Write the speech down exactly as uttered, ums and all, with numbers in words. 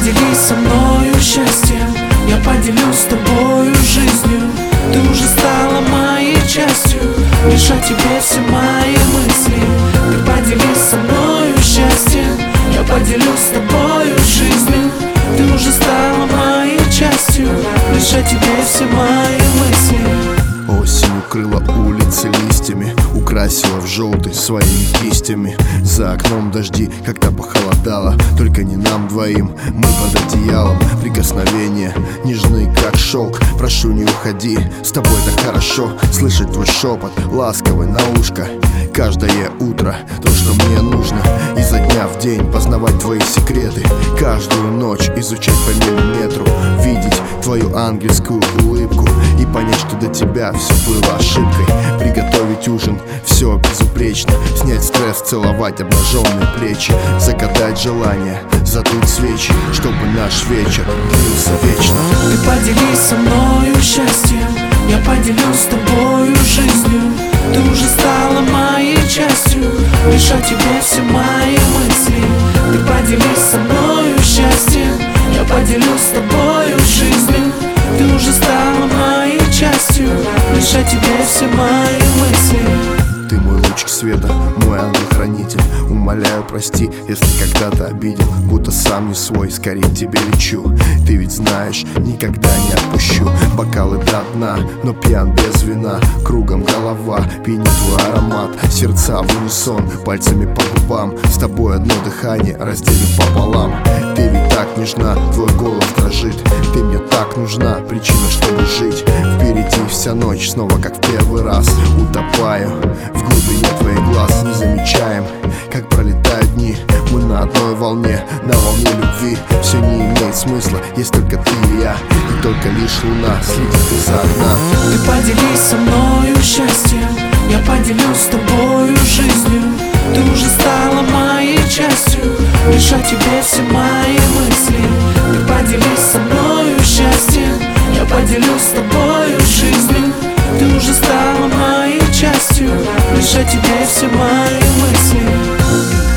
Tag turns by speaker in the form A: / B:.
A: поделись со мною счастьем, я поделюсь с тобою жизнью. Ты уже стала моей частью, лишь о тебе все мои мысли. Ты поделись со мною счастьем, я поделюсь с тобою жизнью. Ты уже стала моей частью, лишь о тебе все мои мысли.
B: Осень укрыла улицы листьями, украсила в желтый своими кистями. За окном дожди, когда похолодало, только не нам двоим, мы под одеялом. Прикосновения нежны, как шелк. Прошу, не уходи, с тобой так хорошо слышать твой шепот, ласковый на ушко. Каждое утро то, что мне нужно, изо дня в день познавать твои секреты. Каждую ночь изучать по миллиметру, видеть твою ангельскую улыбку и понять, что до тебя все было ошибкой. Приготовить ужин, все безупречно, снять стресс, целовать обнаженные плечи, загадать желание, задуть свечи, чтобы наш вечер длился вечно.
A: Ты поделись со мною счастьем, я поделюсь с тобою жизнью. Ты уже стала моей частью, лишь о тебе все мои мысли. Ты поделись со мною счастьем, я поделюсь с тобою жизнью. Ты уже стала моей частью, лишь о тебе все мои мысли.
B: Ты мой лучик света, мой ангел-хранитель. Умоляю, прости, если когда-то обидел, будто сам не свой, скорее к тебе лечу. Ты ведь знаешь, никогда не отпущу. Бокалы до дна, но пьян без вина. Кругом голова, пьянит твой аромат. Сердца в унисон, пальцами по губам. С тобой одно дыхание разделим пополам. Ты ведь так нежна, твой голос дрожит. Ты мне так нужна, причина, чтобы жить. Впереди вся ночь, снова как в первый раз. Утопаю в глубине твоих глаз, не замечаем, как пролетают дни. Мы на одной волне, на волне любви. Все не имеет смысла, есть только ты и я, и только лишь луна следит из-за окна.
A: Ты поделись со мною счастьем, я поделюсь с тобою жизнью. Ты уже стала моей частью, лишь о тебе все мои мысли. Ты поделись со мною счастьем, я поделюсь с тобою жизнью. Ты уже стала моей частью, лишь о тебе все мои мысли.